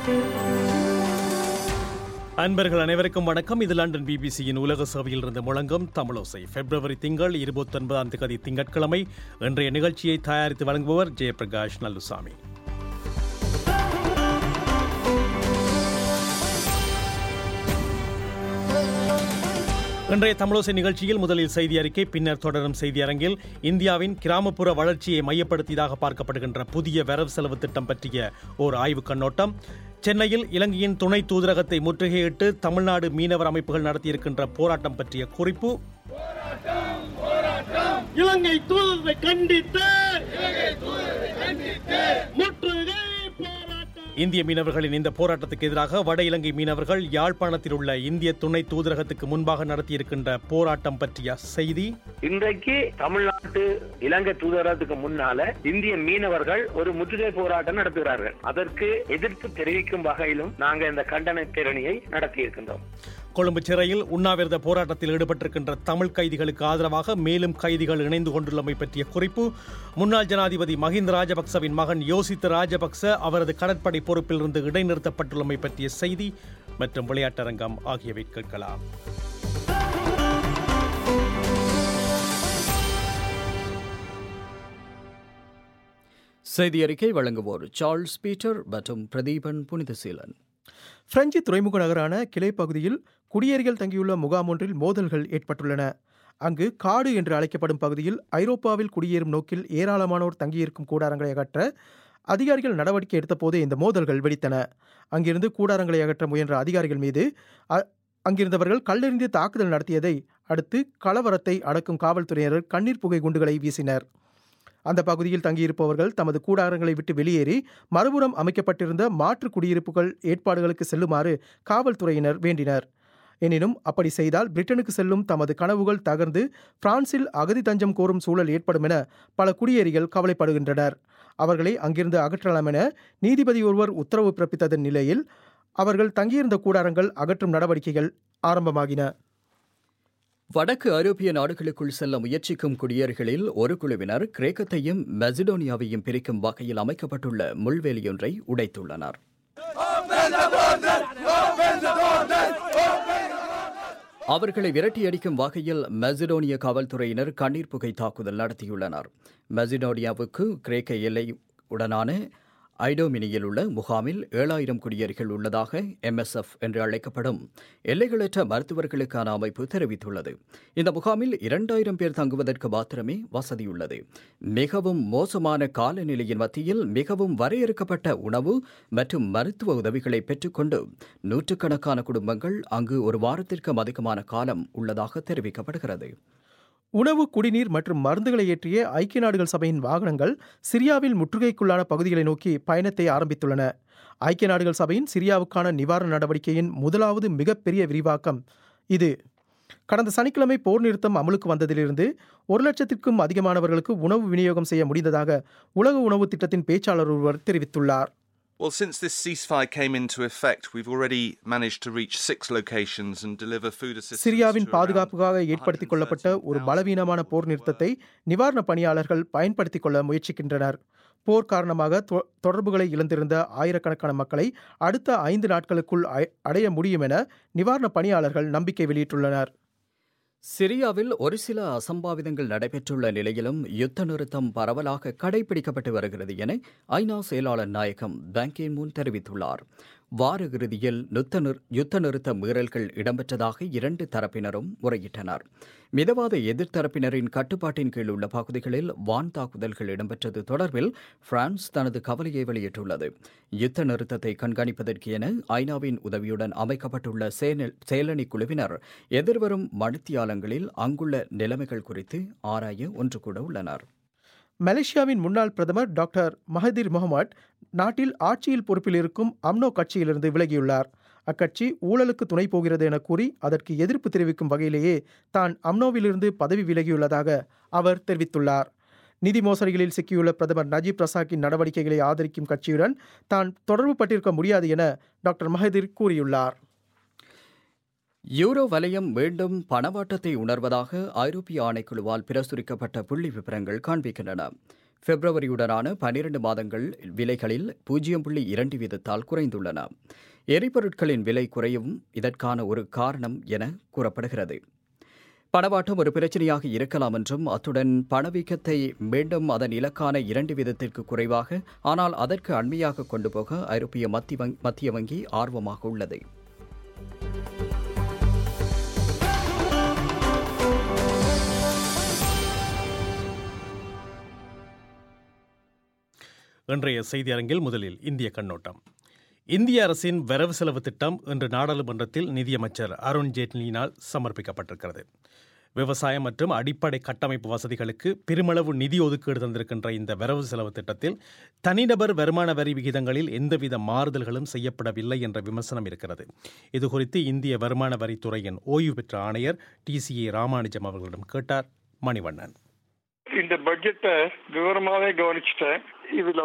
அன்பர்கள் அனைவருக்கும் வணக்கம். இது லண்டன் பிபிசியின் உலக சேவையில் இருந்து முழங்கும் தமிழோசை. பிப்ரவரி திங்கள் 29 திங்கட்கிழமை. இன்றைய நிகழ்ச்சியை தயாரித்து வழங்குபவர் ஜெயபிரகாஷ் நல்லுசாமி. இன்றைய தமிழோசை நிகழ்ச்சியில் முதலில் செய்தி அறிக்கை, பின்னர் தொடரும் செய்தி அரங்கில் இந்தியாவின் கிராமப்புற வளர்ச்சியை மையப்படுத்தியதாக பார்க்கப்படுகின்ற புதிய வரவு செலவு திட்டம் பற்றிய ஓர் ஆய்வுக் கண்ணோட்டம், சென்னையில் இலங்கையின் துணை தூதரகத்தை முற்றுகையிட்டு தமிழ்நாடு மீனவர் அமைப்புகள் நடத்தியிருக்கின்ற போராட்டம் பற்றிய குறிப்பு, இலங்கை தூதரை கண்டித்து முற்றுகை இந்திய மீனவர்களின் இந்த போராட்டத்துக்கு எதிராக வட இலங்கை மீனவர்கள் யாழ்ப்பாணத்தில் உள்ள இந்திய துணை தூதரகத்துக்கு முன்பாக நடத்தியிருக்கின்ற போராட்டம் பற்றிய செய்தி, இன்றைக்கு தமிழ்நாட்டு இலங்கை தூதரகத்துக்கு முன்னால இந்திய மீனவர்கள் ஒரு முற்றுகை போராட்டம் நடத்துகிறார்கள். அதற்கு எதிர்ப்பு தெரிவிக்கும் வகையிலும் நாங்கள் இந்த கண்டன பேரணியை நடத்தியிருக்கின்றோம். கொழும்பு சிறையில் உண்ணாவிரத போராட்டத்தில் ஈடுபட்டிருக்கின்ற தமிழ் கைதிகளுக்கு ஆதரவாக மேலும் கைதிகள் இணைந்து கொண்டுள்ளமை பற்றிய குறிப்பு, முன்னாள் ஜனாதிபதி மஹிந்த ராஜபக்சவின் மகன் யோசித்த ராஜபக்ச அவரது கடற்படை பொறுப்பிலிருந்து இடைநிறுத்தப்பட்டுள்ளமை பற்றிய செய்தி மற்றும் விளையாட்டரங்கம் ஆகியவை கேட்கலாம். செய்தி அறிக்கை வழங்குவோர் சார்ல்ஸ் பீட்டர் மற்றும் பிரதீபன் புனிதசீலன். பிரெஞ்சு துறைமுக நகரான கிளை பகுதியில் குடியேறிகள் தங்கியுள்ள முகாம் ஒன்றில் மோதல்கள் ஏற்பட்டுள்ளன. அங்கு காடு என்று அழைக்கப்படும் பகுதியில் ஐரோப்பாவில் குடியேறும் நோக்கில் ஏராளமானோர் தங்கியிருக்கும் கூடாரங்களை அகற்ற அதிகாரிகள் நடவடிக்கை எடுத்தபோது இந்த மோதல்கள் வெடித்தன. அங்கிருந்து கூடாரங்களை அகற்ற முயன்ற அதிகாரிகள் மீது அங்கிருந்தவர்கள் கல்லெறிந்து தாக்குதல் நடத்தியதை அடுத்து கலவரத்தை அடக்கும் காவல்துறையினர் கண்ணீர் புகை குண்டுகளை வீசினர். அந்த பகுதியில் தங்கியிருப்பவர்கள் தமது கூடாரங்களை விட்டு வெளியேறி மறுபுறம் அமைக்கப்பட்டிருந்த மாற்று குடியிருப்புகள் ஏற்பாடுகளுக்கு செல்லுமாறு காவல்துறையினர் வேண்டினர். எனினும் அப்படி செய்தால் பிரிட்டனுக்கு செல்லும் தமது கனவுகள் தகர்ந்து பிரான்சில் அகதி தஞ்சம் கோரும் சூழல் ஏற்படும் என பல குடியேறிகள் கவலைப்படுகின்றனர். அவர்களை அங்கிருந்து அகற்றலாம் என நீதிபதி ஒருவர் உத்தரவு பிறப்பித்ததன் நிலையில் அவர்கள் தங்கியிருந்த கூடாரங்கள் அகற்றும் நடவடிக்கைகள் ஆரம்பமாகின. வடக்கு ஐரோப்பிய நாடுகளுக்குள் செல்ல முயற்சிக்கும் குடியேறிகளில் ஒரு குழுவினர் கிரேக்கத்தையும் மெசிடோனியாவையும் பிரிக்கும் வகையில் அமைக்கப்பட்டுள்ள முள்வேலியொன்றை உடைத்துள்ளனர். அவர்களை விரட்டியடிக்கும் வகையில் மெசிடோனிய காவல்துறையினர் கண்ணீர் புகை தாக்குதல் நடத்தியுள்ளனர். மெசிடோனியாவுக்கு கிரேக்க எல்லை உடனான ஐடோமினியில் உள்ள முகாமில் 7000 குடியேறிகள் உள்ளதாக MSF என்று அழைக்கப்படும் எல்லைகளற்ற மருத்துவர்களுக்கான அமைப்பு தெரிவித்துள்ளது. இந்த முகாமில் 2000 பேர் தங்குவதற்கு மாத்திரமே வசதியுள்ளது. மிகவும் மோசமான காலநிலையின் மத்தியில் மிகவும் வரையறுக்கப்பட்ட உணவு மற்றும் மருத்துவ உதவிகளை பெற்றுக்கொண்டு நூற்றுக்கணக்கான குடும்பங்கள் அங்கு ஒரு வாரத்திற்கும் அதிகமான காலம் உள்ளதாக தெரிவிக்கப்படுகிறது. உணவு, குடிநீர் மற்றும் மருந்துகளை ஏற்றிய ஐக்கிய நாடுகள் சபையின் வாகனங்கள் சிரியாவில் முற்றுகைக்குள்ளான பகுதிகளை நோக்கி பயணத்தை ஆரம்பித்துள்ளன. ஐக்கிய நாடுகள் சபையின் சிரியாவுக்கான நிவாரண நடவடிக்கையின் முதலாவது மிகப்பெரிய விரிவாக்கம் இது. கடந்த சனிக்கிழமை போர் நிறுத்தம் அமலுக்கு வந்ததிலிருந்து 1,00,000க்கும் அதிகமானவர்களுக்கு உணவு விநியோகம் செய்ய முடிந்ததாக உலக உணவு திட்டத்தின் பேச்சாளர் ஒருவர் தெரிவித்துள்ளார். Well, since this ceasefire came into effect, we've already managed to reach 6 locations and deliver food assistance. சிரியாவின் பாதுகாப்புக்காக ஏற்படுத்திக் கொள்ளப்பட்ட ஒரு பலவீனமான போர் நிறுத்தத்தை நிவாரண பணியாளர்கள் பயன்படுத்திக் கொள்ள முயற்சிக்கின்றனர். போர் காரணமாக தொடர்புகளை இழந்திருந்த ஆயிரக்கணக்கான மக்களை அடுத்த 5 நாட்களுக்குள் அடைய முடியும் என நிவாரண பணியாளர்கள் நம்பிக்கை வெளியிட்டுள்ளனர். சிரியாவில் ஒரு சில அசம்பாவிதங்கள் நடைபெற்றுள்ள நிலையிலும் யுத்த நிறுத்தம் பரவலாக கடைபிடிக்கப்பட்டு வருகிறது என ஐநா செயலாளர் நாயகம் பான் கி மூன் தெரிவித்துள்ளார். வார இறுதியில் யுத்த நிறுத்த மீறல்கள் இடம்பெற்றதாக 2 தரப்பினரும் முறையிட்டனர். மிதவாத எதிர்த்தரப்பினரின் கட்டுப்பாட்டின் கீழ் உள்ள பகுதிகளில் வான் தாக்குதல்கள் இடம்பெற்றது தொடர்பில் பிரான்ஸ் தனது கவலையை வெளியிட்டுள்ளது. யுத்த நிறுத்தத்தை கண்காணிப்பதற்கு என ஐநாவின் உதவியுடன் அமைக்கப்பட்டுள்ள செயலணி குழுவினர் எதிர்வரும் மணித்தியாலங்களில் அங்குள்ள நிலைமைகள் குறித்து ஆராய ஒன்று கூட உள்ளனர். மலேசியாவின் முன்னாள் பிரதமர் டாக்டர் மஹதிர் முகமது நாட்டில் ஆட்சியில் பொறுப்பில் இருக்கும் அம்னோ கட்சியிலிருந்து விலகியுள்ளார். அக்கட்சி ஊழலுக்கு துணை போகிறது என கூறி அதற்கு எதிர்ப்பு தெரிவிக்கும் வகையிலேயே தான் அம்னோவிலிருந்து பதவி விலகியுள்ளதாக அவர் தெரிவித்துள்ளார். நிதி மோசடிகளில் சிக்கியுள்ள பிரதமர் நஜீப் ரசாக்கின் நடவடிக்கைகளை ஆதரிக்கும் கட்சியுடன் தான் தொடர்பு பட்டிருக்க முடியாது என டாக்டர் மஹதிர் கூறியுள்ளார். யூரோ வலயம் மீண்டும் பணவாட்டத்தை உணர்வதாக ஐரோப்பிய ஆணைக்குழுவால் பிரசுரிக்கப்பட்ட புள்ளி விவரங்கள் காண்பிக்கின்றன. பிப்ரவரியுடனான 12 மாதங்கள் விலைகளில் 0.2 வீதத்தால் குறைந்துள்ளன. எரிபொருட்களின் விலை குறையவும் இதற்கான ஒரு காரணம் என கூறப்படுகிறது. பணவாட்டம் ஒரு பிரச்சனையாக இருக்கலாம் என்றும் அத்துடன் பணவீக்கத்தை மீண்டும் அதன் இலக்கான 2 வீதத்திற்கு குறைவாக ஆனால் அதற்கு அண்மையாக கொண்டு போக ஐரோப்பிய மத்திய வங்கி ஆர்வமாக உள்ளது. இன்றைய செய்தி அரங்கில் முதலில் இந்திய கண்ணோட்டம். இந்திய அரசின் வரவு செலவு திட்டம் இன்று நாடாளுமன்றத்தில் நிதியமைச்சர் அருண் ஜேட்லியினால் சமர்ப்பிக்கப்பட்டிருக்கிறது. விவசாயம் மற்றும் அடிப்படை கட்டமைப்பு வசதிகளுக்கு பெருமளவு நிதி ஒதுக்கீடு தந்திருக்கின்ற இந்த வரவு செலவு திட்டத்தில் தனிநபர் வருமான வரி விகிதங்களில் எந்தவித மாறுதல்களும் செய்யப்படவில்லை என்ற விமர்சனம் இருக்கிறது. இதுகுறித்து இந்திய வருமான வரித்துறையின் ஓய்வு பெற்ற ஆணையர் TCA ராமானுஜம் அவர்களிடம் கேட்டார் மணிவண்ணன். இந்த பட்ஜெட்டை விவரமாவே கவனிச்சுட்டேன். இதுல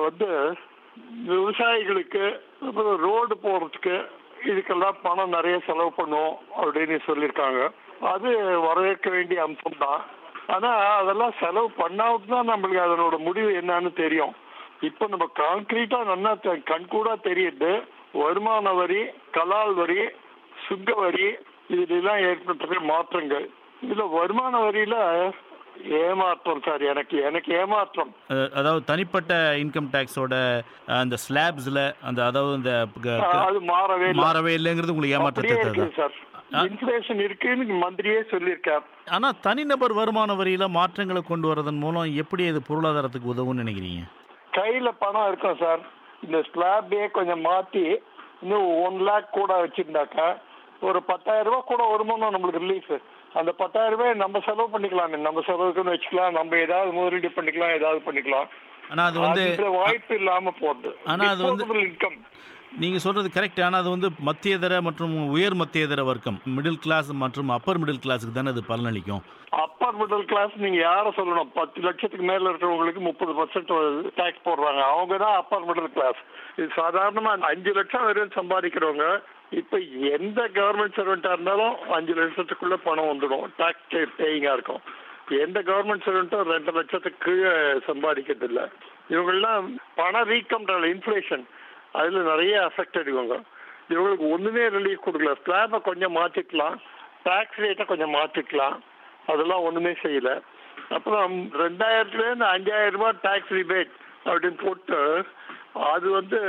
விவசாயிகளுக்கு ரோடு போறதுக்கு இதுக்கெல்லாம் பணம் நிறைய செலவு பண்ணுவோம் அப்படின்னு சொல்லியிருக்காங்க. அது வரவேற்க வேண்டிய அம்சம் தான். ஆனா அதெல்லாம் செலவு பண்ணாவிட்டு தான் நம்மளுக்கு அதனோட முடிவு என்னன்னு தெரியும். இப்ப நம்ம கான்கிரீட்டா நல்லா கண்கூடா தெரியுது. வருமான வரி, கலால் வரி, சுங்க வரி இதுலாம் ஏற்பட்ட மாற்றங்கள். இதுல வருமான வரியில ஏமாற்றம் சார், எனக்கு ஏமாற்றம். அதாவது தனிப்பட்ட இன்கம் டாக்ஸோட அந்த ஸ்லாப்ஸ்ல அந்த அதாவது அது மாறவே இல்லைங்கிறது உங்களுக்கு ஏமாற்றத்தை சார். இன்ஃப்ளேஷன் இருக்குன்னு மந்திரியே சொல்லியிருக்கார். ஆனா தனிநபர் வருமான வரியில மாற்றங்களை கொண்டு வரதன் மூலம் எப்படி இது பொருளாதாரத்துக்கு உதவும்னு நினைக்கிறீங்க? கையில பணம் இருக்கும் சார். இந்த ஸ்லாபே கொஞ்சம் மாத்தி இன்னும் 1 lakh கூட வச்சிருந்தாக்கா ஒரு 10,000 ரூபாய் கூட வருமானம் நம்மளுக்கு ரிலீஃப். அந்த 10,000 ரூபாய் நம்ம செலவு பண்ணிக்கலாம், நம்ம செலவுக்குன்னு வச்சுக்கலாம், நம்ம ஏதாவது முதலீடு பண்ணிக்கலாம், ஏதாவது பண்ணிக்கலாம். ஆனா அது வாய்ப்பு இல்லாம போகுது. ஆனா அது இன்கம் நீங்க சொல்றது கரெக்ட். ஆனா அது மத்தியதர மற்றும் உயர் மத்தியதர வர்க்கம், மிடில் கிளாஸ் மற்றும் அப்பர் மிடில் கிளாஸுக்கு தானே அது பலனளிக்கும். அப்பர் மிடில் கிளாஸ் நீங்க யார சொல்லணும்? 10 லட்சத்துக்கு மேல இருக்கிறவங்களுக்கு 30% டாக்ஸ் போடுறாங்க. அவங்க தான் அப்பர் மிடில் கிளாஸ். இது சாதாரணமா 5 லட்சம் வரையும் சம்பாதிக்கிறவங்க இப்ப எந்த கவர்மெண்ட் சர்வெண்டா இருந்தாலும் 5 லட்சத்துக்குள்ள பணம் வந்துடும். டாக்ஸ் பேயிங்கா இருக்கும். எந்த கவர்மெண்ட் சர்வெண்ட்டும் 2 லட்சத்துக்கு கீழே சம்பாதிக்கிறது இல்லை. இவங்கெல்லாம் பண வீக்கம், இன்ஃபிளேஷன் அதுல நிறைய அஃபெக்ட் இவங்க. இவங்களுக்கு ஒண்ணுமே ரிலீஃப் கொடுக்கல. ஸ்லாபை கொஞ்சம் மாத்திக்கலாம், டாக்ஸ் ரேட்டை கொஞ்சம் மாத்திக்கலாம், அதெல்லாம் ஒண்ணுமே செய்யல. அப்புறம் 2000 5,000 ரூபாய் டாக்ஸ் ரிபேட் அப்படின்னு போட்டு அது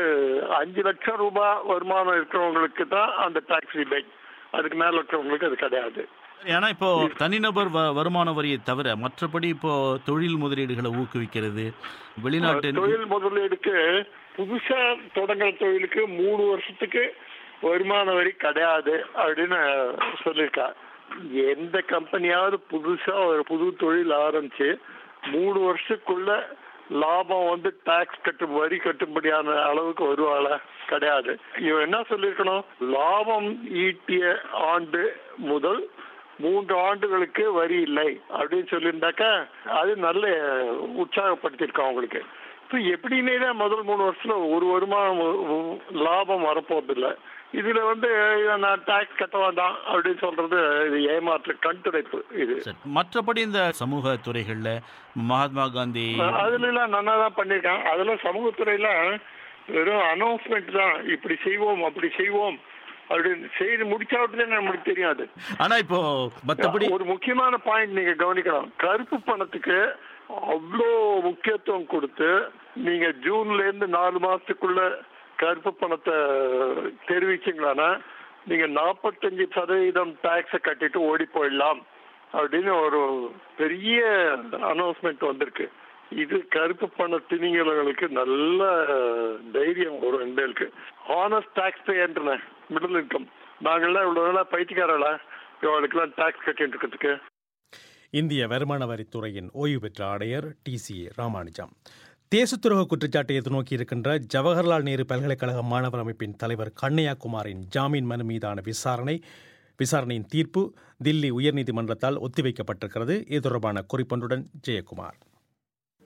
5 லட்சம் ரூபாய் வருமானம் இருக்கிறவங்களுக்கு தான் அந்த டாக்ஸ் ரிபேட். அதுக்கு மேல இருக்கிறவங்களுக்கு அது கிடையாது. ஏன்னா இப்போ தனிநபர் வருமான வரியை தவிர மற்றபடி இப்போ தொழில் முதலீடுகளை ஊக்குவிக்கிறது, வெளிநாட்டு தொழில் முதலீடுக்கு புதுசா தொடங்குற தொழிலுக்கு 3 வருஷத்துக்கு வருமான வரி கிடையாது அப்படின்னு சொல்லியிருக்கா. எந்த கம்பெனியாவது புதுசா ஒரு புது தொழில் ஆரம்பிச்சு 3 வருஷத்துக்குள்ள லாபம் டாக்ஸ் வரி கட்டும்படியான அளவுக்கு வருவாள? கிடையாது. இவன் என்ன சொல்லிருக்கணும்? லாபம் ஈட்டிய ஆண்டு முதல் 3 ஆண்டுகளுக்கு வரி இல்லை அப்படின்னு சொல்லியிருந்தாக்கா அது நல்ல உற்சாகப்படுத்திருக்கோம் அவங்களுக்கு. இப்போ எப்படின்னே தான் முதல் 3 வருஷத்துல ஒரு வருமானம் லாபம் வரப்போறதில்லை. இதுல நான் டாக்ஸ் கட்ட வேண்டாம் அப்படின்னு சொல்றது இது ஏமாற்று, கண்துடைப்பு. இது மற்றபடி இந்த சமூக துறைகள்ல மகாத்மா காந்தி அதுல எல்லாம் நல்லா தான் பண்ணிருக்காங்க. அதெல்லாம் சமூகத்துறையில வெறும் அனௌன்ஸ்மெண்ட் தான், இப்படி செய்வோம் அப்படி செய்வோம் அப்படின்னு செய்து முடிச்சாவிட்டு நம்மளுக்கு தெரியாது. ஆனா இப்போ மற்றபடி ஒரு முக்கியமான பாயிண்ட் நீங்க கவனிக்கணும். கருப்பு பணத்துக்கு அவ்வளோ முக்கியத்துவம் கொடுத்து நீங்க ஜூன்ல இருந்து 4 மாசத்துக்குள்ள கருப்பு பணத்தை தெரிவிச்சீங்களானா நீங்க 45% டாக்ஸை கட்டிட்டு ஓடி போயிடலாம் அப்படின்னு ஒரு பெரிய அனௌன்ஸ்மெண்ட் வந்திருக்கு. இது கருப்பு பண திணிகளுக்கு நல்ல தைரியம் வரும். எங்களுக்கு ஹானஸ்ட் டாக்ஸ் பேயன்றன மிடில் இன்கம் நாங்கள்லாம் இவ்வளோ பைத்தியக்காரங்களா இவங்களுக்குலாம் டாக்ஸ் கட்டிட்டு இருக்கிறதுக்கு. இந்திய வருமான வரித்துறையின் ஓய்வு பெற்ற ஆணையர் TCA ராமானுஜம். தேசத்துரோக குற்றச்சாட்டை எதிர்நோக்கி இருக்கின்ற ஜவஹர்லால் நேரு பல்கலைக்கழக மாணவர் அமைப்பின் தலைவர் கண்ணையா குமாரின் ஜாமீன் மனு மீதான விசாரணையின் தீர்ப்பு தில்லி உயர்நீதிமன்றத்தால் ஒத்திவைக்கப்பட்டிருக்கிறது. இது தொடர்பான குறிப்பொன்றுடன் ஜெயக்குமார்.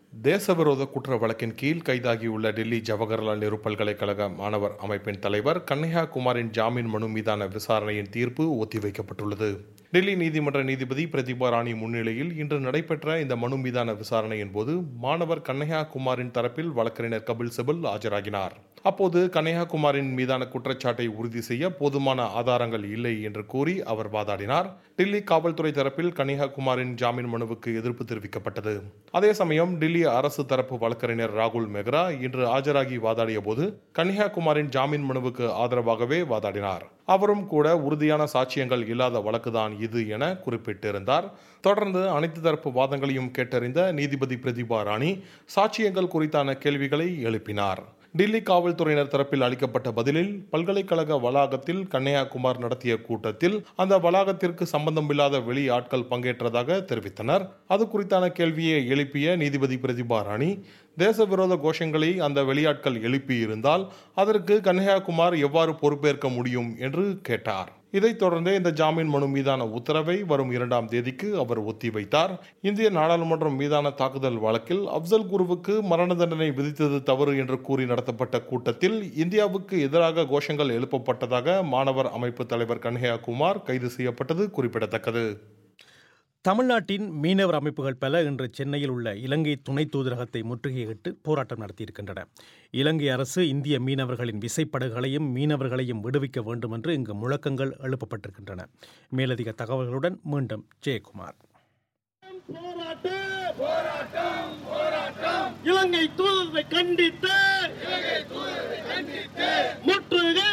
தேசவிரோத குற்ற வழக்கின் கீழ் கைதாகியுள்ள டெல்லி ஜவஹர்லால் நேரு பல்கலைக்கழக மாணவர் அமைப்பின் தலைவர் கன்ஹையா குமாரின் ஜாமீன் மனு மீதான விசாரணையின் தீர்ப்பு ஒத்திவைக்கப்பட்டுள்ளது. டெல்லி நீதிமன்ற நீதிபதி பிரதிபா ராணி முன்னிலையில் இன்று நடைபெற்ற இந்த மனு மீதான விசாரணையின் போது மாணவர் கன்ஹையா குமாரின் தரப்பில் வழக்கறிஞர் கபில் சிபல் ஆஜராகினார். அப்போது கன்ஹையா குமாரின் மீதான குற்றச்சாட்டை உறுதி செய்ய போதுமான ஆதாரங்கள் இல்லை என்று கூறி அவர் வாதாடினார். டெல்லி காவல்துறை தரப்பில் கன்ஹையா குமாரின் ஜாமீன் மனுவுக்கு எதிர்ப்பு தெரிவிக்கப்பட்டது. அதே சமயம் டெல்லி அரசு தரப்பு வழக்கறிஞர் ராகுல் மெஹ்ரா இன்று ஆஜராகி வாதாடிய போது கன்ஹையா குமாரின் ஜாமீன் மனுவுக்கு ஆதரவாகவே வாதாடினார். அவரும் கூட உறுதியான சாட்சியங்கள் இல்லாத வழக்குதான் இது என குறிப்பிட்டிருந்தார். தொடர்ந்து அனைத்து தரப்பு வாதங்களையும் கேட்டறிந்த நீதிபதி பிரதிபா ராணி சாட்சியங்கள் குறித்தான கேள்விகளை எழுப்பினார். டெல்லி காவல்துறையினர் தரப்பில் அளிக்கப்பட்ட பதிலில் பல்கலைக்கழக வளாகத்தில் கன்ஹையா குமார் நடத்திய கூட்டத்தில் அந்த வளாகத்திற்கு சம்பந்தமில்லாத வெளி ஆட்கள் பங்கேற்றதாக தெரிவித்தனர். அது குறித்தான கேள்வியை எழுப்பிய நீதிபதி பிரதிபா ராணி தேசவிரோத கோஷங்களை அந்த வெளியாட்கள் எழுப்பியிருந்தால் அதற்கு கன்ஹையா குமார் எவ்வாறு பொறுப்பேற்க முடியும் என்று கேட்டார். இதைத் தொடர்ந்து இந்த ஜாமீன் மனு மீதான உத்தரவை வரும் 2ஆம் தேதிக்கு அவர் ஒத்திவைத்தார். இந்திய நாடாளுமன்றம் மீதான தாக்குதல் வழக்கில் அப்சல் குருவுக்கு மரண தண்டனை விதித்தது தவறு என்று கூறி நடத்தப்பட்ட கூட்டத்தில் இந்தியாவுக்கு எதிராக கோஷங்கள் எழுப்பப்பட்டதாக மாணவர் அமைப்பு தலைவர் கன்ஹையா குமார் கைது செய்யப்பட்டது குறிப்பிடத்தக்கது. தமிழ்நாட்டின் மீனவர் அமைப்புகள் பல இன்று சென்னையில் உள்ள இலங்கை துணை தூதரகத்தை முற்றுகையிட்டு போராட்டம் நடத்தியிருக்கின்றன. இலங்கை அரசு இந்திய மீனவர்களின் விசைப்படகுகளையும் மீனவர்களையும் விடுவிக்க வேண்டும் என்று இங்கு முழக்கங்கள் எழுப்பப்பட்டிருக்கின்றன. மேலதிக தகவல்களுடன் மீண்டும் ஜெயக்குமார். இலங்கை தூதரை கண்டித்து முற்றுகை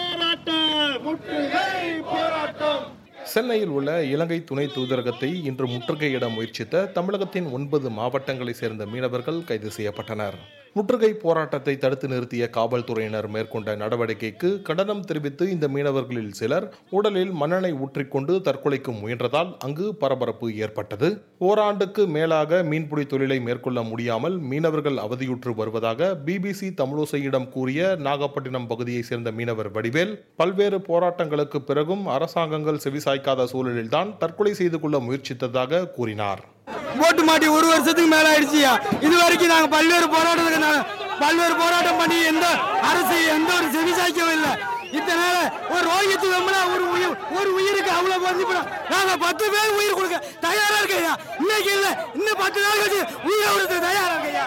போராட்டம். சென்னையில் உள்ள இலங்கை துணை தூதரகத்தை இன்று முற்றுகையிட முயற்சித்த தமிழகத்தின் 9 மாவட்டங்களைச் சேர்ந்த மீனவர்கள் கைது செய்யப்பட்டனர். முற்றுகை போராட்டத்தை தடுத்து நிறுத்திய காவல்துறையினர் மேற்கொண்ட நடவடிக்கைக்கு கண்டனம் தெரிவித்து இந்த மீனவர்களில் சிலர் உடலில் மண்ணெண்ணெய் ஊற்றிக்கொண்டு தற்கொலைக்கு முயன்றதால் அங்கு பரபரப்பு ஏற்பட்டது. ஓராண்டுக்கு மேலாக மீன்பிடி தொழிலை மேற்கொள்ள முடியாமல் மீனவர்கள் அவதியுற்று வருவதாக BBC தமிழோசையிடம் கூறிய நாகப்பட்டினம் பகுதியைச் சேர்ந்த மீனவர் வடிவேல் பல்வேறு போராட்டங்களுக்கு பிறகும் அரசாங்கங்கள் செவிசாய்க்காத சூழலில்தான் தற்கொலை செய்து கொள்ள முயற்சித்ததாக கூறினார். போட்டு மாட்டி 1 வருஷத்துக்கு மேல ஆயிடுச்சியா. இது வரைக்கும் நாங்க பல்வேறு போராட்டம் பண்ணி எந்த அரசு எந்த ஒரு செவிசாய்க்கவும் இல்லை. இத்தனை ஒரு ரோகித்து ஒரு உயிருக்கு அவ்வளவு மதிப்பு. நாங்க 10 பேர் உயிர் கொடுக்க தயாரா இருக்கையா. இன்னைக்கு இல்ல இன்னும் 10 நாள் கழிச்சு உயிரை கொடுக்க தயாரா இருக்கையா.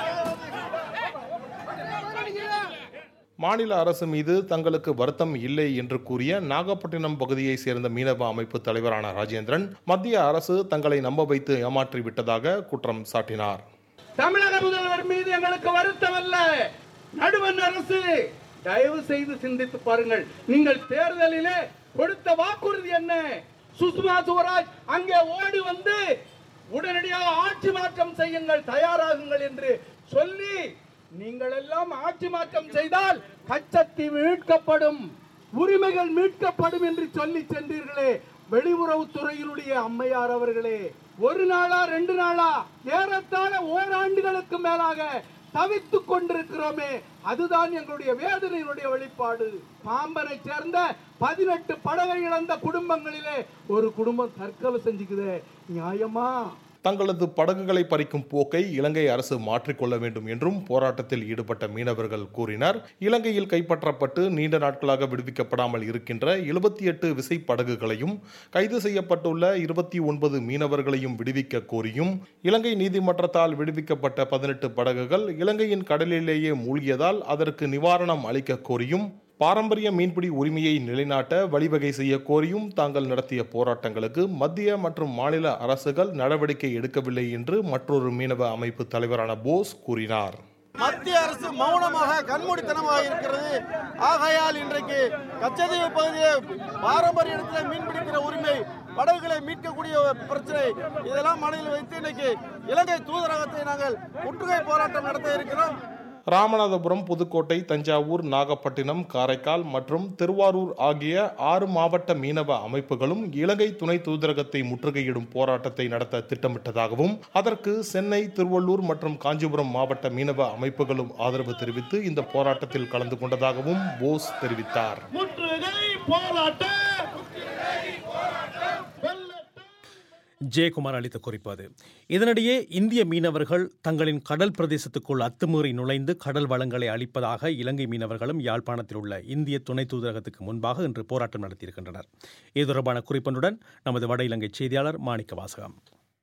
மாநில அரசு மீது தங்களுக்கு வருத்தம் இல்லை என்று கூறிய நாகப்பட்டினம் பகுதியை சேர்ந்த மீனவ அமைப்பு தலைவரான ராஜேந்திரன் மத்திய அரசு தங்களை நம்ப வைத்து ஏமாற்றி விட்டதாக குற்றம் சாட்டினார். தமிழக முதல்வர் மீது எங்களுக்கு வருத்தம் அல்ல. நடுவண் அரசு தயவு செய்து சிந்தித்து பாருங்கள். நீங்கள் தேர்தலிலே கொடுத்த வாக்குறுதி என்ன? சுஷ்மா சுவராஜ் அங்கே ஓடி வந்து உடனடியாக ஆட்சி மாற்றம் செய்யுங்கள், தயாராகுங்கள் என்று சொல்லி நீங்கள் எல்லாம் ஆட்சி மாற்றம் செய்தால் கச்சத்தீவு மீட்கப்படும், உரிமைகள் மீட்கப்படும் என்று சொல்லி சென்றீர்களே. வெளியுறவுத்துறையினுடைய அம்மையார் அவர்களே, 1 நாளா 2 நாளா ஏறத்தாழ ஓராண்டுகளுக்கு மேலாக தவித்துக் கொண்டிருக்கிறோமே, அதுதான் எங்களுடைய வேதனையினுடைய வெளிப்பாடு. பாம்பனை சேர்ந்த 18 படகை இழந்த குடும்பங்களிலே ஒரு குடும்பம் தற்கொலை செஞ்சுக்குது. நியாயமா? தங்களது படகுகளை பறிக்கும் போக்கை இலங்கை அரசு மாற்றிக்கொள்ள வேண்டும் என்றும் போராட்டத்தில் ஈடுபட்ட மீனவர்கள் கூறினர். இலங்கையில் கைப்பற்றப்பட்டு நீண்ட நாட்களாக விடுவிக்கப்படாமல் இருக்கின்ற 78 விசை படகுகளையும் கைது செய்யப்பட்டுள்ள 29 மீனவர்களையும் விடுவிக்க கோரியும், இலங்கை நீதிமன்றத்தால் விடுவிக்கப்பட்ட 18 படகுகள் இலங்கையின் கடலிலேயே மூழ்கியதால் அதற்கு நிவாரணம் அளிக்க கோரியும், பாரம்பரிய மீன்பிடி உரிமையை நிலைநாட்ட வழிவகை செய்ய கோரியும் தாங்கள் நடத்திய போராட்டங்களுக்கு மத்திய மற்றும் மாநில அரசுகள் நடவடிக்கை எடுக்கவில்லை என்று மற்றொரு மீனவ அமைப்பு தலைவரான போஸ் கூறினார். மத்திய அரசு மௌனமாக கண்மூடித்தனமாக இருக்கிறது. ஆகையால் இன்றைக்கு கச்சதீவு பகுதியை பாரம்பரிய இடத்துல மீன்பிடிக்கிற உரிமை, படகுகளை மீட்கக்கூடிய பிரச்சனை, இதெல்லாம் மனதில் வைத்து இன்னைக்கு இலங்கை தூதரகத்தை நாங்கள் முற்றுகை போராட்டம் நடத்த இருக்கிறோம். ராமநாதபுரம், புதுக்கோட்டை, தஞ்சாவூர், நாகப்பட்டினம், காரைக்கால் மற்றும் திருவாரூர் ஆகிய 6 மாவட்ட மீனவ அமைப்புகளும் இலங்கை துணை தூதரகத்தை முற்றுகையிடும் போராட்டத்தை நடத்த திட்டமிட்டதாகவும் அதற்கு சென்னை, திருவள்ளூர் மற்றும் காஞ்சிபுரம் மாவட்ட மீனவ அமைப்புகளும் ஆதரவு தெரிவித்து இந்த போராட்டத்தில் கலந்து கொண்டதாகவும் போஸ் தெரிவித்தார். ஜெயக்குமார் அளித்த குறிப்பு. இதனிடையே இந்திய மீனவர்கள் தங்களின் கடல் பிரதேசத்துக்குள் அத்துமீறி நுழைந்து கடல் வளங்களை அளிப்பதாக இலங்கை மீனவர்களும் யாழ்ப்பாணத்தில் உள்ள இந்திய துணை தூதரகத்துக்கு முன்பாக இன்று போராட்டம் நடத்தியிருக்கின்றனர். இது தொடர்பான குறிப்பொன்றுடன் நமது வட இலங்கை செய்தியாளர் மாணிக்க வாசகம்.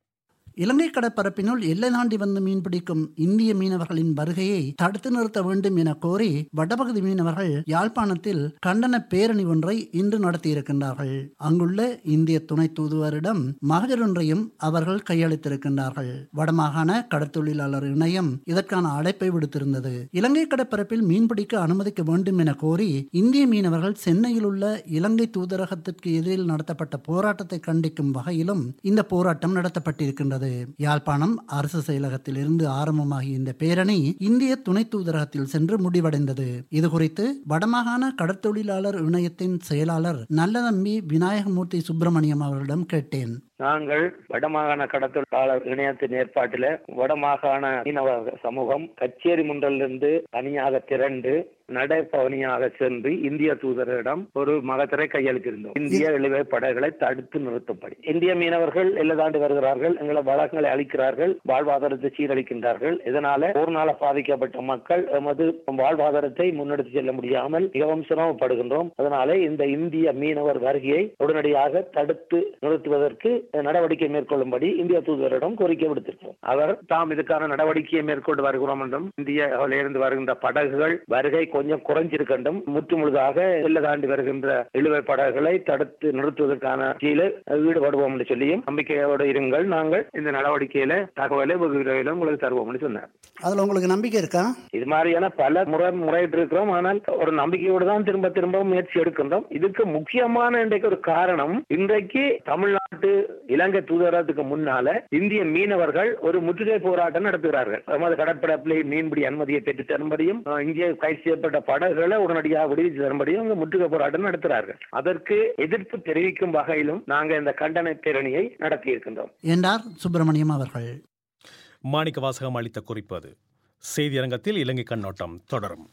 இலங்கை கடற்பரப்பினுள் எல்லை தாண்டி வந்து மீன்பிடிக்கும் இந்திய மீனவர்களின் வருகையை தடுத்து நிறுத்த வேண்டும் என கோரி வடபகுதி மீனவர்கள் யாழ்ப்பாணத்தில் கண்டன பேரணி ஒன்றை இன்று நடத்தியிருக்கின்றார்கள். அங்குள்ள இந்திய துணை தூதுவரிடம் மகஜர் ஒன்றையும் அவர்கள் கையளித்திருக்கின்றார்கள். வடமாகாண கடற்தொழிலாளர் இணையம் இதற்கான அழைப்பை விடுத்திருந்தது. இலங்கை கடற்பரப்பில் மீன்பிடிக்க அனுமதிக்க வேண்டும் என கோரி இந்திய மீனவர்கள் சென்னையில் உள்ள இலங்கை தூதரகத்திற்கு எதிரில் நடத்தப்பட்ட போராட்டத்தை கண்டிக்கும் வகையிலும் இந்த போராட்டம் நடத்தப்பட்டிருக்கின்றது. யாழ்ப்பாணம் அரசு செயலகத்தில் இருந்து ஆரம்பமாகிய இந்த பேரணி இந்திய துணை தூதரகத்தில் சென்று முடிவடைந்தது. இதுகுறித்து வடமாகாண கடற்தொழிலாளர் இணையத்தின் செயலாளர் நல்லதம்பி விநாயகமூர்த்தி சுப்பிரமணியம் அவர்களிடம் கேட்டேன். நாங்கள் வடமாகாண கடற்தொழிலாளர் இணையத்தின் ஏற்பாட்டில் வடமாகாண மீனவ சமூகம் கச்சேரி முன்றிலிருந்து தனியாக திரண்டு நடைபவனியாக சென்று இந்திய தூதரிடம் ஒரு மகஜரை கையளித்திருந்தோம். இந்திய இழுவை படகுகளை தடுத்து நிறுத்தும்படி. இந்திய மீனவர்கள் எல்லை தாண்டி வருகிறார்கள், எங்களை வளங்களை அளிக்கிறார்கள், வாழ்வாதாரத்தை சீரழிக்கின்றார்கள். இதனால போர்னால பாதிக்கப்பட்ட மக்கள் எமது வாழ்வாதாரத்தை முன்னெடுத்து செல்ல முடியாமல் மிகவும் சிரமப்படுகின்றோம். அதனால இந்த இந்திய மீனவர் வருகையை உடனடியாக தடுத்து நிறுத்துவதற்கு நடவடிக்கை மேற்கொள்ளும்படி இந்திய தூதரிடம் கோரிக்கை விடுத்திருக்கிறோம். அவர் தாம் இதுக்கான நடவடிக்கையை மேற்கொண்டு வருகிறோம் என்றும் இந்தியாவிலிருந்து வருகின்ற படகுகள் வருகை கொஞ்சம் குறைஞ்சிருக்கண்டும் முற்று முழுதாக எல்லை தாண்டி வருகின்ற இழுவை படகுகளை தடுத்து நிறுத்துவதற்கான கீழே ஈடுபடுவோம் என்று சொல்லியும் நம்பிக்கையோடு இருங்கள், நாங்கள் இந்த நடவடிக்கையில தகவலை வெகுவிரைவில் உங்களுக்கு தருவோம் என்று சொன்னார். அதுல உங்களுக்கு நம்பிக்கை இருக்கா? இது மாதிரியான பல முறையிட்டு இருக்கிறோம். ஆனால் ஒரு நம்பிக்கையோடு தான் திரும்ப திரும்ப முயற்சி எடுக்கின்றோம். இதுக்கு முக்கியமான இன்றைக்கு ஒரு காரணம், இன்றைக்கு தமிழ்நாட்டு இலங்கை தூதரகத்துக்கு முன்னால இந்திய மீனவர்கள் ஒரு முற்றுகை போராட்டம் நடத்துகிறார்கள். நமது கடற்பரப்பிலே மீன்பிடி அனுமதியை பெற்று தரும்படியும் இங்கே கைது செய்யப்பட்ட படகுகளை உடனடியாக விடுவித்து தரும்படியும் முற்றுகை போராட்டம் நடத்துகிறார்கள். அதற்கு எதிர்ப்பு தெரிவிக்கும் வகையிலும் நாங்கள் இந்த கண்டன பேரணியை நடத்தி இருக்கின்றோம் என்றார் சுப்பிரமணியம் அவர்கள். மாணிக்க வாசகம் அளித்த குறிப்பு. செய்தியரங்கத்தில் இலங்கை கண்ணோட்டம் தொடரும்.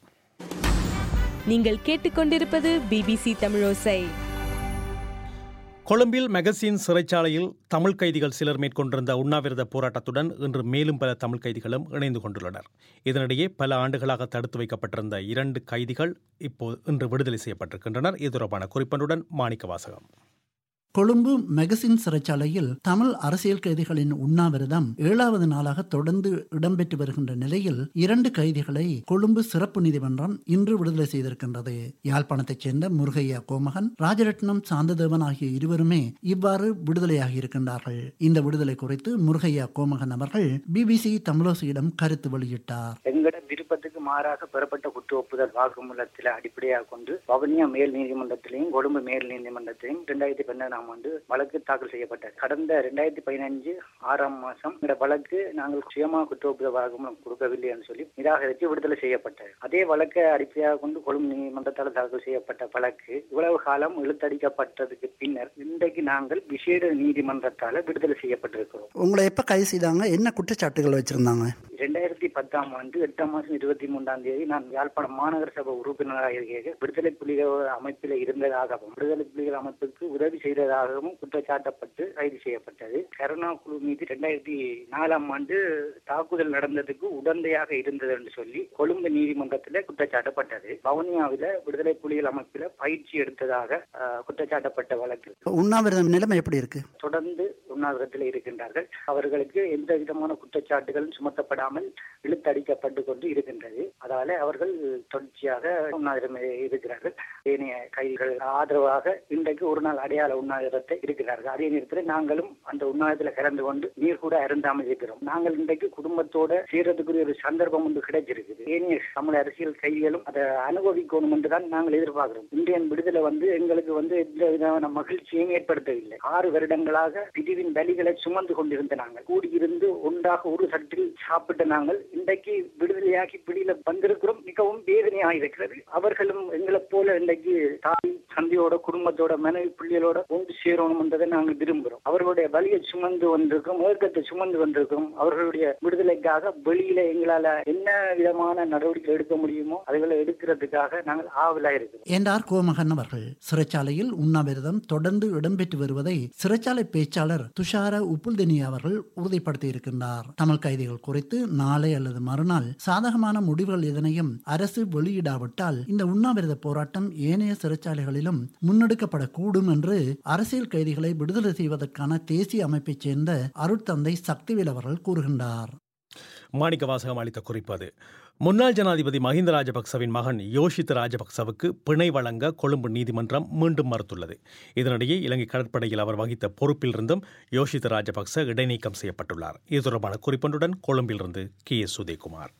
நீங்கள் கேட்டுக்கொண்டிருப்பது பிபிசி தமிழோசை. கொழும்பில் மெகசின் சிறைச்சாலையில் தமிழ் கைதிகள் சிலர் மேற்கொண்டிருந்த உண்ணாவிரத போராட்டத்துடன் இன்று மேலும் பல தமிழ் கைதிகளும் இணைந்து கொண்டுள்ளனர். இதனிடையே பல ஆண்டுகளாக தடுத்து வைக்கப்பட்டிருந்த 2 கைதிகள் இன்று விடுதலை செய்யப்பட்டிருக்கின்றனர். இது தொடர்பான குறிப்பொன்றுடன் மாணிக்க வாசகம். கொழும்பு மெகசின் சிறைச்சாலையில் தமிழ் அரசியல் கைதிகளின் உண்ணாவிரதம் 7வது நாளாக தொடர்ந்து இடம்பெற்று வருகின்ற நிலையில் 2 கைதிகளை கொழும்பு சிறப்பு நீதிமன்றம் இன்று விடுதலை செய்திருக்கின்றது. யாழ்ப்பாணத்தைச் சேர்ந்த முருகையா கோமகன், ராஜரட்னம் சாந்ததேவன் ஆகிய இருவருமே இவ்வாறு விடுதலையாகி இருக்கின்றார்கள். இந்த விடுதலை குறித்து முருகையா கோமகன் அவர்கள் பிபிசி தமிழோசையிடம் கருத்து வெளியிட்டார். எங்கட விருப்பத்துக்கு மாறாக பெறப்பட்ட குற்ற ஒப்புதல் வாக்குமூலத்தில் அடிப்படையாக கொண்டு வவுனியா மேல் நீதிமன்றத்திலையும் கொழும்பு மேல் நீதிமன்றத்திலையும் 2012 ஆண்டு வழக்கு தாக்கல் செய்யப்பட்டது. கடந்த 2015 6ஆம் மாதம் இந்த வழக்கு நாங்கள் சுயமாக குற்ற ஒப்புதல் வாக்குமூலம் கொடுக்கவில்லை என்று சொல்லி நிராகரித்து விடுதலை செய்யப்பட்டது. அதே வழக்கை அடிப்படையாக கொண்டு கொழும்பு நீதிமன்றத்தால் தாக்கல் செய்யப்பட்ட வழக்கு இவ்வளவு காலம் இழுத்தடிக்கப்பட்டதுக்கு பின்னர் இன்றைக்கு நாங்கள் விசேட நீதிமன்றத்தால் விடுதலை செய்யப்பட்டிருக்கிறோம். உங்களை எப்ப கைது செய்தாங்க? என்ன குற்றச்சாட்டுகள் வச்சிருந்தாங்க? 2010ஆம் ஆண்டு 8ஆம் மாதம் 23ஆம் தேதி நான் யாழ்ப்பாணம் மாநகர சபை உறுப்பினராக இருக்க விடுதலை புலிகள் அமைப்பில் இருந்ததாகவும் விடுதலை புலிகள் அமைப்புக்கு உதவி செய்ததாகவும் குற்றச்சாட்டப்பட்டு கைது செய்யப்பட்டது. கருணா குழு மீது 2004ஆம் ஆண்டு தாக்குதல் நடந்ததுக்கு உடந்தையாக இருந்தது என்று சொல்லி கொழும்பு நீதிமன்றத்தில் குற்றச்சாட்டப்பட்டது. வவுனியாவில விடுதலை புலிகள் அமைப்பில் பயிற்சி எடுத்ததாக குற்றச்சாட்டப்பட்ட வழக்கு. உண்ணாவிரதம் நிலைமை எப்படி இருக்கு? தொடர்ந்து உண்ணாவிரதத்தில் இருக்கின்றார்கள். அவர்களுக்கு எந்த விதமான குற்றச்சாட்டுகளும் சுமத்தப்படாமல் இழுத்தடிக்கப்பட்டு கொண்டு இருக்கின்றது. அதால அவர்கள் தொடர்ச்சியாக உண்ணாவிரதம் இருக்கிறார்கள். ஏனைய கைதிகள் ஆதரவாக இன்றைக்கு ஒரு நாள் அடையாள உண்ணாவிரதத்தை இருக்கிறார்கள். அதே நேரத்தில் நாங்களும் அந்த உண்ணாவிரத்தில் கலந்து கொண்டு நீர் கூட அருந்தாமல் இருக்கிறோம். நாங்கள் இன்றைக்கு குடும்பத்தோட சேர்றதுக்குரிய ஒரு சந்தர்ப்பம் ஒன்று கிடைச்சிருக்குது. ஏனைய தமிழ் அரசியல் கைதிகளும் அதை அனுபவிக்கணும் என்றுதான் நாங்கள் எதிர்பார்க்கிறோம். இந்தியன் விடுதலை எங்களுக்கு எந்த விதமான மகிழ்ச்சியும் ஏற்படுத்தவில்லை. 6 வருடங்களாக பிரிவின் வலிகளை சுமந்து கொண்டிருந்த நாங்கள் கூடியிருந்து ஒன்றாக ஒரு சட்டில் சாப்பிட்ட நாங்கள் இன்றைக்கு விடுதலையாகி பிடியில வந்திருக்கிறோம். மிகவும் வேதனையாக இருக்கிறது. அவர்களும் எங்களை போல இன்றைக்கு தாய் சந்தியோட குடும்பத்தோட மனைவி பிள்ளைகளோட ஒன்று சேரணும்ன்றதை நாங்கள் விரும்புகிறோம். அவர்களுடைய வலியை சுமந்து வந்திருக்கோம், ஏக்கத்தை சுமந்து வந்திருக்கோம். அவர்களுடைய விடுதலைக்காக வெளியில எங்களால என்ன விதமான நடவடிக்கை எடுக்க முடியுமோ அதுகளை எடுக்கிறதுக்காக நாங்கள் ஆவலா இருக்கிறோம் என்றார் கோமகன் அவர்கள். சிறைச்சாலையில் உண்ணாவிரதம் தொடர்ந்து இடம்பெற்று வருவதை சிறைச்சாலை பேச்சாளர் துஷார உப்புல்தெனி அவர்கள் உறுதிப்படுத்தியிருக்கின்றார். தமிழ் கைதிகள் குறித்து நாளை அல்லது மறுநாள் சாதகமான முடிவுகள் எதனையும் அரசு வெளியிடாவிட்டால் இந்த உண்ணாவிரத போராட்டம் ஏனைய சிறைச்சாலைகளிலும் முன்னெடுக்கப்படக்கூடும் என்று அரசியல் கைதிகளை விடுதலை செய்வதற்கான தேசிய அமைப்பைச் சேர்ந்த அருட்தந்தை சக்திவேல் அவர்கள் கூறுகின்றார். மாணிக்க வாசகம் அளித்த குறிப்பது. முன்னாள் ஜனாதிபதி மஹிந்த ராஜபக்சவின் மகன் யோஷித் ராஜபக்சவுக்கு பிணை வழங்க கொழும்பு நீதிமன்றம் மீண்டும் மறுத்துள்ளது. இதனிடையே இலங்கை கடற்படையில் அவர் வகித்த பொறுப்பிலிருந்தும் யோஷித் ராஜபக்ச இடைநீக்கம் செய்யப்பட்டுள்ளார். இது தொடர்பான குறிப்பொன்றுடன் கொழும்பிலிருந்து KS உதயகுமார்.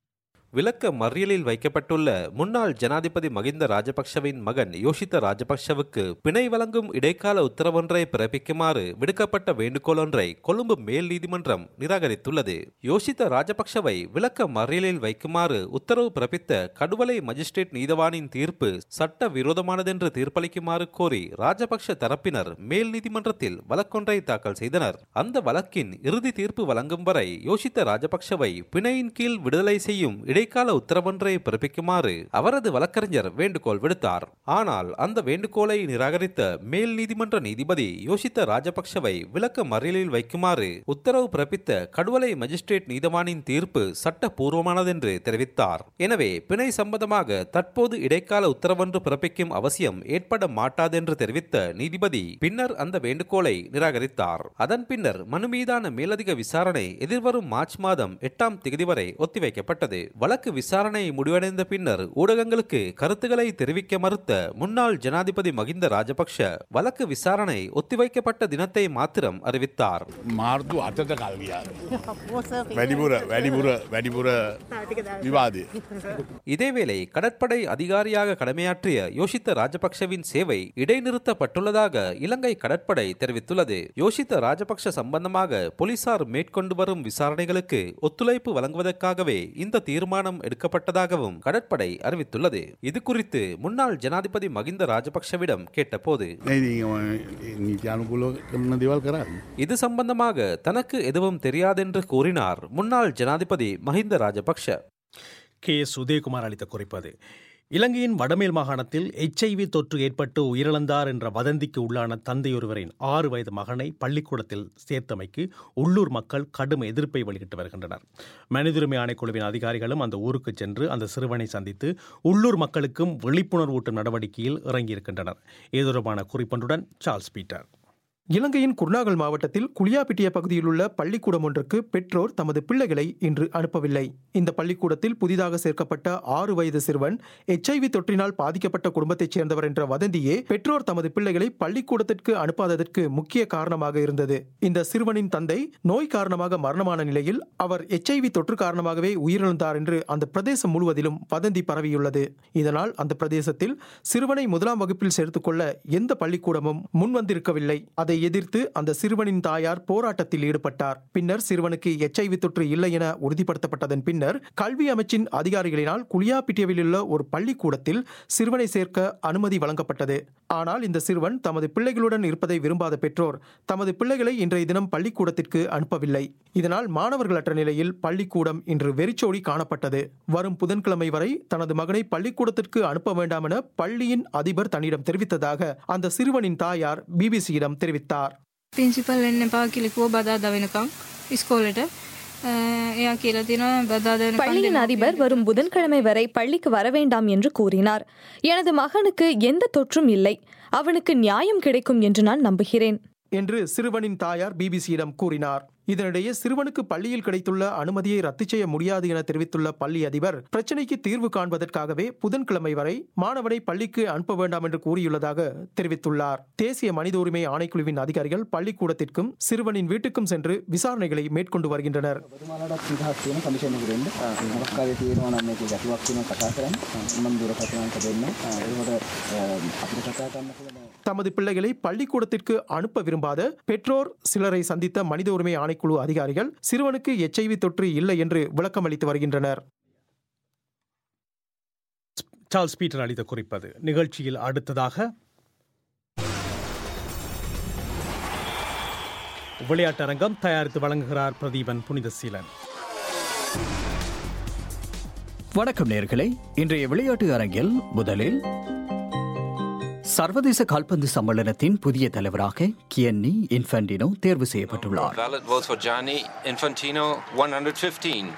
விளக்க மறியலில் வைக்கப்பட்டுள்ள முன்னாள் ஜனாதிபதி மகிந்த ராஜபக்சவின் மகன் யோஷித்த ராஜபக்சவுக்கு பிணை வழங்கும் இடைக்கால உத்தரவொன்றை பிறப்பிக்குமாறு விடுக்கப்பட்ட வேண்டுகோள் ஒன்றை கொழும்பு மேல் நீதிமன்றம் நிராகரித்துள்ளது. யோஷித்த ராஜபக்சவை விளக்க மறியலில் வைக்குமாறு உத்தரவு பிறப்பித்த கடுவலை மஜிஸ்ட்ரேட் நீதவானின் தீர்ப்பு சட்ட விரோதமானதென்று தீர்ப்பளிக்குமாறு கோரி ராஜபக்ச தரப்பினர் மேல் நீதிமன்றத்தில் வழக்கொன்றை தாக்கல் செய்தனர். அந்த வழக்கின் இறுதி தீர்ப்பு வழங்கும் வரை யோஷித்த ராஜபக்சவை பிணையின் கீழ் விடுதலை செய்யும் இடைக்கால உத்தரவொன்றை பிறப்பிக்குமாறு அவரது வழக்கறிஞர் வேண்டுகோள் விடுத்தார். ஆனால் அந்த வேண்டுகோளை நிராகரித்த மேல் நீதிமன்ற நீதிபதி யோஷித்த ராஜபக்சவை விளக்க மறியலில் வைக்குமாறு உத்தரவு பிறப்பித்த கடுவலை மஜிஸ்ட்ரேட் நீதவானின் தீர்ப்பு சட்டபூர்வமானதென்று தெரிவித்தார். எனவே பிணை சம்பந்தமாக தற்போது இடைக்கால உத்தரவொன்று பிறப்பிக்கும் அவசியம் ஏற்பட மாட்டாதென்று தெரிவித்த நீதிபதி பின்னர் அந்த வேண்டுகோளை நிராகரித்தார். அதன் பின்னர் மனு மீதான மேலதிக விசாரணை எதிர்வரும் மார்ச் மாதம் 8ஆம் தேதி வரை ஒத்திவைக்கப்பட்டது. வழக்கு விசாரணை முடிவடைந்த பின்னர் ஊடகங்களுக்கு கருத்துக்களை தெரிவிக்க மறுத்த முன்னாள் ஜனாதிபதி மகிந்த ராஜபக்ஷ வழக்கு விசாரணை ஒத்திவைக்கப்பட்ட தினத்தை மாத்திரம் அறிவித்தார். இதேவேளை கடற்படை அதிகாரியாக கடமையாற்றிய யோஷித்த ராஜபக்ஷவின் சேவை இடைநிறுத்தப்பட்டுள்ளதாக இலங்கை கடற்படை தெரிவித்துள்ளது. யோஷித்த ராஜபக்ஷ சம்பந்தமாக போலீசார் மேற்கொண்டு வரும் விசாரணைகளுக்கு ஒத்துழைப்பு வழங்குவதற்காகவே இந்த தீர்மானம் எடுக்கப்பட்டதாகவும் கடற்படை அறிவித்துள்ளது. இது குறித்து முன்னாள் ஜனாதிபதி மகிந்த ராஜபக்ஷவிடம் கேட்டபோது இது சம்பந்தமாக தனக்கு எதுவும் தெரியாதென்று கூறினார் முன்னாள் ஜனாதிபதி மஹிந்த ராஜபக்ஷ. KS உதயகுமார் அளித்த குறிப்பது. இலங்கையின் வடமேல் மாகாணத்தில் HIV தொற்று ஏற்பட்டு உயிரிழந்தார் என்ற வதந்திக்கு உள்ளான தந்தையொருவரின் 6 வயது மகனை பள்ளிக்கூடத்தில் சேர்த்தமைக்கு உள்ளூர் மக்கள் கடும் எதிர்ப்பை வெளியிட்டு வருகின்றனர். மனிதுரிமை ஆணைக்குழுவின் அதிகாரிகளும் அந்த ஊருக்கு சென்று அந்த சிறுவனை சந்தித்து உள்ளூர் மக்களுக்கும் விழிப்புணர்வூட்டும் நடவடிக்கையில் இறங்கியிருக்கின்றனர். இது தொடர்பான குறிப்பொன்றுடன் சார்ல்ஸ் பீட்டர். இலங்கையின் குர்நாகல் மாவட்டத்தில் குளியாப்பிட்டிய பகுதியில் உள்ள பள்ளிக்கூடம் ஒன்றுக்கு பெற்றோர் தமது பிள்ளைகளை இன்று அனுப்பவில்லை. இந்த பள்ளிக்கூடத்தில் புதிதாக சேர்க்கப்பட்ட 6 வயது சிறுவன் HIV தொற்றினால் பாதிக்கப்பட்ட குடும்பத்தைச் சேர்ந்தவர் என்ற வதந்தியே பெற்றோர் தமது பிள்ளைகளை பள்ளிக்கூடத்திற்கு அனுப்பாததற்கு முக்கிய காரணமாக இருந்தது. இந்த சிறுவனின் தந்தை நோய் காரணமாக மரணமான நிலையில் அவர் HIV தொற்று காரணமாகவே உயிரிழந்தார் என்று அந்த பிரதேசம் முழுவதிலும் வதந்தி பரவியுள்ளது. இதனால் அந்த பிரதேசத்தில் சிறுவனை 1ஆம் வகுப்பில் சேர்த்துக் கொள்ள எந்த பள்ளிக்கூடமும் முன்வந்திருக்கவில்லை. அதை எதிர்த்து அந்த சிறுவனின் தாயார் போராட்டத்தில் ஈடுபட்டார். பின்னர் சிறுவனுக்கு HIV தொற்று இல்லை என உறுதிப்படுத்தப்பட்டதன் பின்னர் கல்வி அமைச்சின் அதிகாரிகளினால் குளியாப்பிட்டியவில் உள்ள ஒரு பள்ளிக்கூடத்தில் சிறுவனை சேர்க்க அனுமதி வழங்கப்பட்டது. ஆனால் இந்த சிறுவன் தமது பிள்ளைகளுடன் இருப்பதை விரும்பாத பெற்றோர் தமது பிள்ளைகளை இன்றைய தினம் பள்ளிக்கூடத்திற்கு அனுப்பவில்லை. இதனால் மாணவர்களற்ற நிலையில் பள்ளிக்கூடம் இன்று வெறிச்சோடி காணப்பட்டது. வரும் புதன்கிழமை வரை தனது மகனை பள்ளிக்கூடத்திற்கு அனுப்ப வேண்டாம் என பள்ளியின் அதிபர் தன்னிடம் தெரிவித்ததாக அந்த சிறுவனின் தாயார் BBCயிடம் தெரிவித்தார். प्रिंसिपल වෙන්න එපා කියලා කිව්ව බදාදා වෙනකම් ඉස්කෝලේට එයා කියලා තියෙනවා බදාදා වෙනකම් பள்ளியின் அதிபர் வரும் புதன்கிழமை வரை பள்ளிக்கு வர வேண்டாம் என்று கூறினார். எனது மகனுக்கு எந்த தொற்றும் இல்லை, அவனுக்கு நியாயம் கிடைக்கும் என்று நான் நம்புகிறேன் என்று சிறுவனின் தாயார் BBCயிடம் கூறினார். இதனிடையே சிறுவனுக்கு பள்ளியில் கிடைத்துள்ள அனுமதியை ரத்து செய்ய முடியாது என தெரிவித்துள்ள பள்ளி அதிபர் பிரச்சினைக்கு தீர்வு காண்பதற்காகவே புதன்கிழமை வரை மாணவனை பள்ளிக்கு அனுப்ப வேண்டாம் என்று கூறியுள்ளதாக தெரிவித்துள்ளார். தேசிய மனித உரிமை ஆணைக்குழுவின் அதிகாரிகள் பள்ளிக்கூடத்திற்கும் சிறுவனின் வீட்டுக்கும் சென்று விசாரணைகளை மேற்கொண்டு வருகின்றனர். தமது பிள்ளைகளை பள்ளிக்கூடத்திற்கு அனுப்ப விரும்பாத பெற்றோர் சிலரை சந்தித்த மனித உரிமை ஆணைக்குழு அதிகாரிகள் சிறுவனுக்கு HIV தொற்று இல்லை என்று விளக்கம் அளித்து வருகின்றனர். சார்ல்ஸ் பீட்டர் அளித்த குறிப்பது. நிகழ்ச்சியில் அடுத்ததாக விளையாட்டரங்கம் தயாரித்து வழங்குகிறார் பிரதீபன் புனிதசீலன். வணக்கம் நேயர்களே, இன்றைய விளையாட்டு அரங்கில் முதலில் சர்வதேச கால்பந்து சம்மேளனத்தின் புதிய தலைவராக கியன்னி இன்ஃபன்டினோ தேர்வு செய்யப்பட்டுள்ளார். Valid votes for Gianni Infantino 115.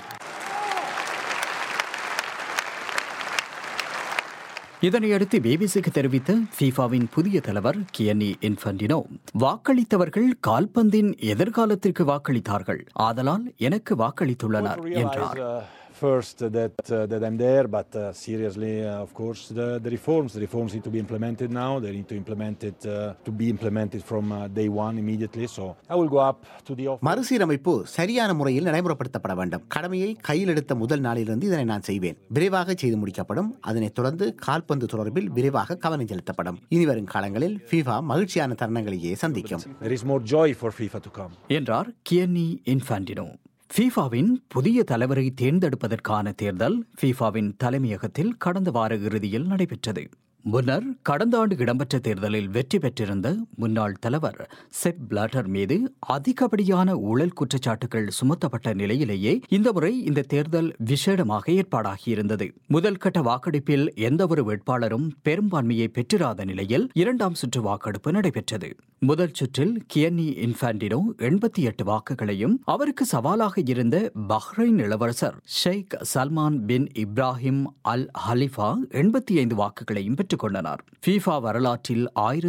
இதனையடுத்து பிபிசிக்கு தெரிவித்த ஃபீஃபாவின் புதிய தலைவர் கியன்னி இன்ஃபன்டினோ, வாக்களித்தவர்கள் கால்பந்தின் எதிர்காலத்திற்கு வாக்களித்தார்கள், ஆதலால் எனக்கு வாக்களித்துள்ளனர் என்றார். First that I'm there, but seriously, of course, the reforms need to be implemented now. They need to implement it to be implemented from day one immediately. So I will go up to the office. மறுசீரமைப்பு சரியான முறையில் நடைமுறைப்படுத்தப்பட வேண்டும். கடமையை கையில் எடுத்த முதல் நாளிலிருந்து இதனை நான் செய்வேன். விரைவாக செய்து முடிக்கப்படும். அதனைத் தொடர்ந்து கால்பந்து தொடர்பில் விரைவாக கவனம் செலுத்தப்படும். இனிவரும் காலங்களில் FIFA மகிழ்ச்சியான தருணங்களையே சந்திக்கும். There is more joy for FIFA to come. என்றார் கியன்னி இன்ஃபன்டினோ. ஃபீஃபாவின் புதிய தலைவரை தேர்ந்தெடுப்பதற்கான தேர்தல் ஃபீஃபாவின் தலைமையகத்தில் கடந்த வார இறுதியில் நடைபெற்றது. முன்னர் கடந்த ஆண்டு இடம்பெற்ற தேர்தலில் வெற்றி பெற்றிருந்த முன்னாள் தலைவர் செப் பிளாட்டர் மீது அதிகப்படியான ஊழல் குற்றச்சாட்டுகள் சுமத்தப்பட்ட நிலையிலேயே இந்த முறை இந்த தேர்தல் விசேடமாக ஏற்பாடாகியிருந்தது. முதல் கட்ட வாக்கெடுப்பில் எந்தவொரு வேட்பாளரும் பெரும்பான்மையை பெற்றிராத நிலையில் இரண்டாம் சுற்று வாக்கெடுப்பு நடைபெற்றது. முதல் சுற்றில் கியன்னி இன்ஃபான்டினோ 88 வாக்குகளையும், அவருக்கு சவாலாக இருந்த பஹ்ரைன் இளவரசர் ஷேக் சல்மான் பின் இப்ராஹிம் அல் ஹலிஃபா 85 வாக்குகளையும் பெற்றுக் கொண்டனர். FIFA வரலாற்றில்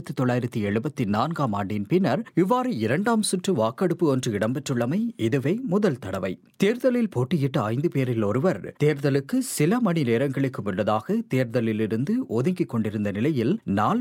1974 ஆண்டின் பின்னர் இவ்வாறு இரண்டாம் சுற்று வாக்கெடுப்பு ஒன்று இடம்பெற்றுள்ளமை இதுவே முதல் தடவை. தேர்தலில் போட்டியிட்ட 5 பேரில் ஒருவர் தேர்தலுக்கு சில மணி நேரங்களுக்கு முன்னதாக தேர்தலிலிருந்து ஒதுங்கிக் கொண்டிருந்த நிலையில்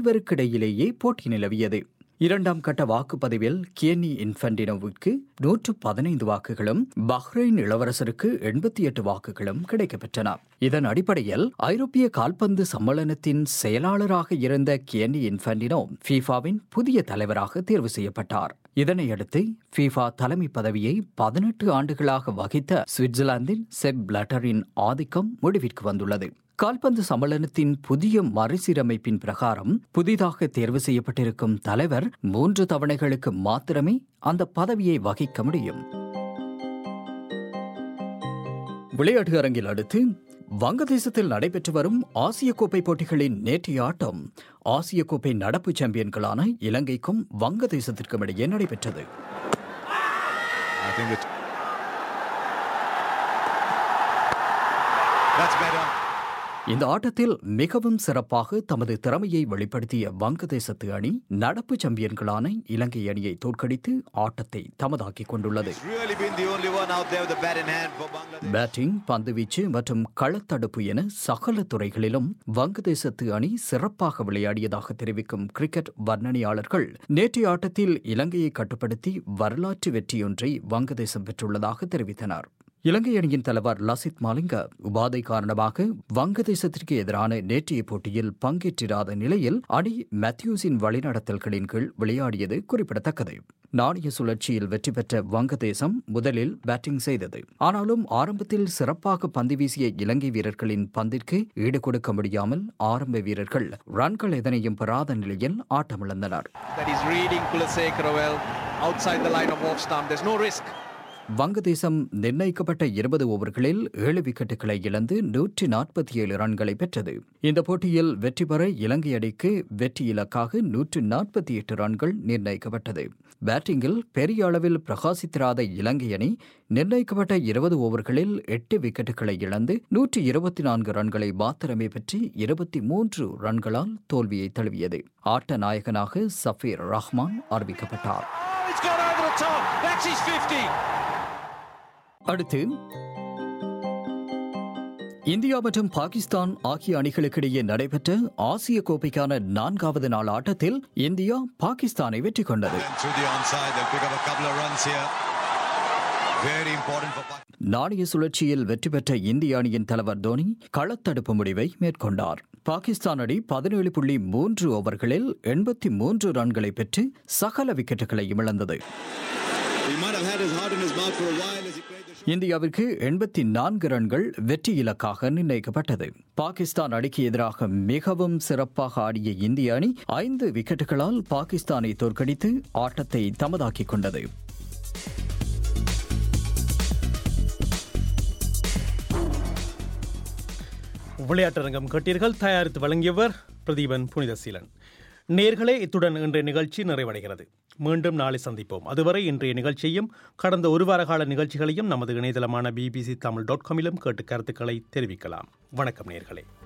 4 போட்டி நிலவியது. இரண்டாம் கட்ட வாக்குப்பதிவில் கியன்னி இன்ஃபன்டினோவுக்கு 115 வாக்குகளும், பஹ்ரைன் இளவரசருக்கு 88 வாக்குகளும் கிடைக்கப்பெற்றன. இதன் அடிப்படையில் ஐரோப்பிய கால்பந்து சம்மேளனத்தின் செயலாளராக இருந்த கியன்னி இன்ஃபன்டினோ ஃபீஃபாவின் புதிய தலைவராக தேர்வு செய்யப்பட்டார். இதனையடுத்து ஃபீஃபா தலைமை பதவியை 18 ஆண்டுகளாக வகித்த சுவிட்சர்லாந்தின் செப் பிளாட்டரின் ஆதிக்கம் முடிவிற்கு வந்துள்ளது. கால்பந்து சம்மேளனத்தின் புதிய மறுசீரமைப்பின் பிரகாரம் புதிதாக தேர்வு செய்யப்பட்டிருக்கும் தலைவர் 3 தவணைகளுக்கு மாத்திரமே அந்த பதவியை வகிக்க முடியும். விளையாட்டு அரங்கில் அடுத்து வங்கதேசத்தில் நடைபெற்று வரும் ஆசிய கோப்பை போட்டிகளின் நேற்றைய ஆட்டம் ஆசிய கோப்பை நடப்பு சாம்பியன்களான இலங்கைக்கும் வங்கதேசத்திற்கும் இடையே நடைபெற்றது. இந்த ஆட்டத்தில் மிகவும் சிறப்பாக தமது திறமையை வெளிப்படுத்திய வங்கதேசத்து அணி நடப்பு சாம்பியன்களான இலங்கை அணியை தோற்கடித்து ஆட்டத்தை தமதாக்கிக் கொண்டுள்ளது. பேட்டிங், பந்துவீச்சு மற்றும் களத்தடுப்பு என சகல துறைகளிலும் வங்கதேசத்து அணி சிறப்பாக விளையாடியதாக தெரிவிக்கும் கிரிக்கெட் வர்ணனையாளர்கள் நேற்றைய ஆட்டத்தில் இலங்கையை கட்டுப்படுத்தி வரலாற்று வெற்றியொன்றை வங்கதேசம் பெற்றுள்ளதாக தெரிவித்தனர். இலங்கை அணியின் தலைவர் லசித் மாலிங்க உபாதை காரணமாக வங்கதேசத்திற்கு எதிரான நேற்றைய போட்டியில் பங்கேற்றிராத நிலையில் அணி மேத்யூஸின் வழிநடத்தல்களின் கீழ் விளையாடியது குறிப்பிடத்தக்கது. நாணய சுழற்சியில் வெற்றி பெற்ற வங்கதேசம் முதலில் பேட்டிங் செய்தது. ஆனாலும் ஆரம்பத்தில் சிறப்பாக பந்து வீசிய இலங்கை வீரர்களின் பந்திற்கு ஈடு கொடுக்க முடியாமல் ஆரம்ப வீரர்கள் ரன்கள் எதனையும் பெறாத நிலையில் ஆட்டமிழந்தனர். வங்கதேசம் நிர்ணயிக்கப்பட்ட 20 ஓவர்களில் 7 விக்கெட்டுகளை இழந்து 147 ரன்களை பெற்றது. இந்த போட்டியில் வெற்றி பெற இலங்கை அணிக்கு வெற்றி இலக்காக 148 ரன்கள் நிர்ணயிக்கப்பட்டது. பேட்டிங்கில் பெரிய அளவில் பிரகாசித்திராத இலங்கை அணி நிர்ணயிக்கப்பட்ட 20 ஓவர்களில் 8 விக்கெட்டுகளை இழந்து 124 ரன்களை மாத்திரமே பெற்று 23 ரன்களால் தோல்வியை தழுவியது. ஆட்ட நாயகனாக சஃபீர் ரஹ்மான் அறிவிக்கப்பட்டார். அடுத்து இந்தியா மற்றும் பாகிஸ்தான் ஆகிய அணிகளுக்கிடையே நடைபெற்ற ஆசிய கோப்பைக்கான 4வது நாள் ஆட்டத்தில் இந்தியா பாகிஸ்தானை வெற்றி கொண்டது. நாணய சுழற்சியில் வெற்றி பெற்ற இந்திய அணியின் தலைவர் தோனி களத்தடுப்பு முடிவை மேற்கொண்டார். பாகிஸ்தான் அணி 17.3 ஓவர்களில் 83 ரன்களை பெற்று சகல விக்கெட்டுகளை இழந்தது. இந்தியாவிற்கு 84 ரன்கள் வெற்றி இலக்காக நிர்ணயிக்கப்பட்டது. பாகிஸ்தான் அணிக்கு எதிராக மிகவும் சிறப்பாக ஆடிய இந்திய அணி 5 விக்கெட்டுகளால் பாகிஸ்தானை தோற்கடித்து ஆட்டத்தை தமதாக்கிக் கொண்டது. விளையாட்டரங்கம் கேட்டீர்கள். தயாரித்து வழங்கியவர் பிரதீபன் புனிதசீலன். நேர்களே, இத்துடன் இன்றைய நிகழ்ச்சி நிறைவடைகிறது. மீண்டும் நாளை சந்திப்போம். அதுவரை இன்றைய நிகழ்ச்சியையும் கடந்த ஒரு வார கால நிகழ்ச்சிகளையும் நமது இணையதளமான bbctamil.com கேட்டு கருத்துக்களை தெரிவிக்கலாம். வணக்கம் நேர்களே.